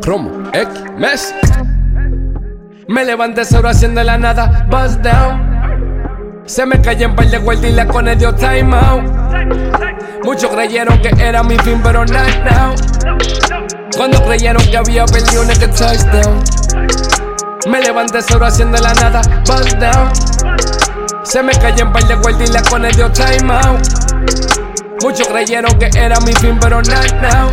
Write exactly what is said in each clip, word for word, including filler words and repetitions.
Cromo, X, Messi. Me levanté cero haciendo de la nada, bust down. Se me cayó en par de vueltas y la cone dio time out. Muchos creyeron que era mi fin, pero not now. Cuando creyeron que había perdido un nigga touchdown. Me levanté cero haciendo de la nada, bust down. Se me cayó en par de vueltas y la cone dio time out. Muchos creyeron que era mi fin, pero not now.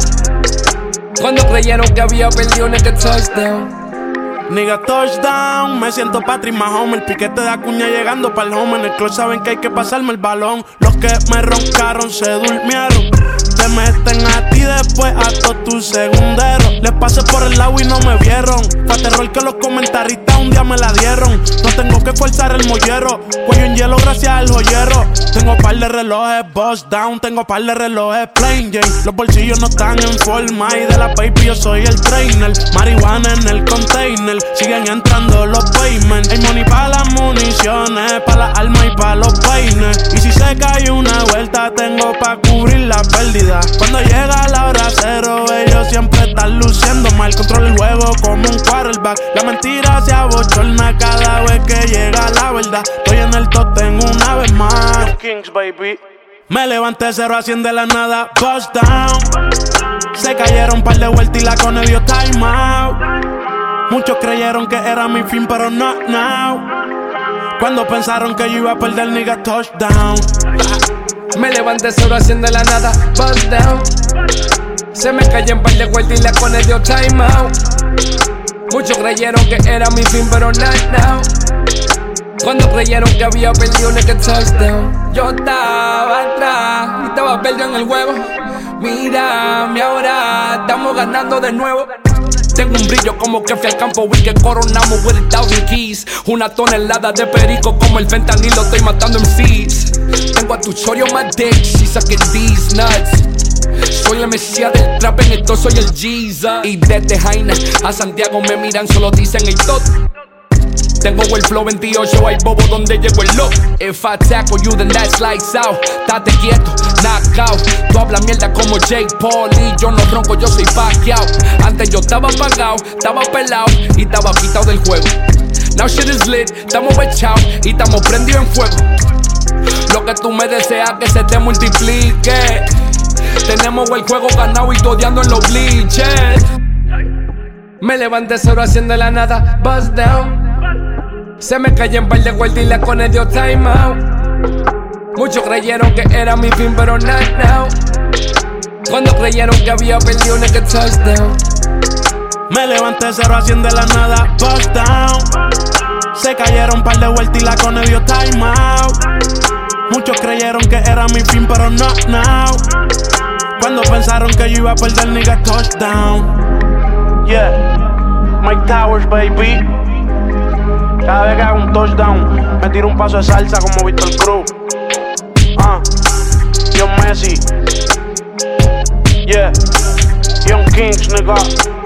Cuando creyeron que había perdido un nigga touchdown. Nigga touchdown, me siento Patrick Mahomes. El piquete de Acuña llegando pa'l home. En el club saben que hay que pasarme el balón. Los que me roncaron se durmieron. Te meten a ti después a todos tus segunderos. Les pasé por el lado y no me vieron. Fue terror que los comentaristas un día me la dieron. No tengo que forzar el mollero. Cuello en hielo gracias al joyero. Tengo par de relojes bust down. Tengo par de relojes plain Jane. Los bolsillos no están en forma. Y de la baby yo soy el trainer. Marihuana en el container. Siguen entrando los payments. Hay money pa' las municiones, pa' las armas y pa' los peines. Y si se cae una vuelta, tengo pa' cubrir la pérdida. Cuando llega la hora cero, ellos siempre están luciendo mal. Controlo el juego como un quarterback. La mentira se abochorna cada vez que llega la verdad. Estoy en el top ten una vez más. Kings, baby. Me levanté cero a cien de la nada, bust down. Se cayeron un par de vueltas y la cone dio time out. Muchos creyeron que era mi fin, pero not now. Cuando pensaron que yo iba a perder, nigga, touchdown. Me levanté cero haciendo de la nada, bust down. Se me cayó en par de vueltas y la cone dio time out. Muchos creyeron que era mi fin, pero not now. Cuando creyeron que había perdido un nigga touchdown. Yo estaba atrás y estaba perdido en el juego. Mírame ahora, estamos ganando de nuevo. Tengo un brillo como que fui al campo y que coronamos with a thousand keys. Una tonelada de perico como el fentanilo, estoy matando M Cs. Tengo a tu chorio my dick, she sucking these nuts. Soy la mesía del trap, en esto soy el Jesus. Y desde Jaina a Santiago me miran, solo dicen el tot. Tengo el flow veintiocho, hay bobo donde llegó el look. If I tackle you, then that's lights out. Date quieto, knockout. Tú hablas mierda como Jake Paul y yo no ronco, yo soy Pacquiao. Antes yo estaba apagado, estaba pelado y estaba quitado del juego. Now shit is lit, estamos echados y estamos prendidos en fuego. Lo que tú me deseas que se te multiplique. Tenemos el juego ganado y todeando en los bleachers. Me levanté cero haciendo de la nada, bust down. Se me cayó en par de vueltas y la cone dio time out. Muchos creyeron que era mi fin, pero not now. Cuando creyeron que había perdido un nigga touchdown. Me levanté cero haciendo de la nada, bust down. Se cayeron un par de vueltas y la cone dio time out. Muchos creyeron que era mi fin, pero not now. Cuando pensaron que yo iba a perder, nigga, touchdown. Yeah, Mike Towers, baby. Cada vez que hago un touchdown, me tiro un paso de salsa como Víctor Cruz. Ah, uh, John Messi. Yeah, Young Kings, nigga.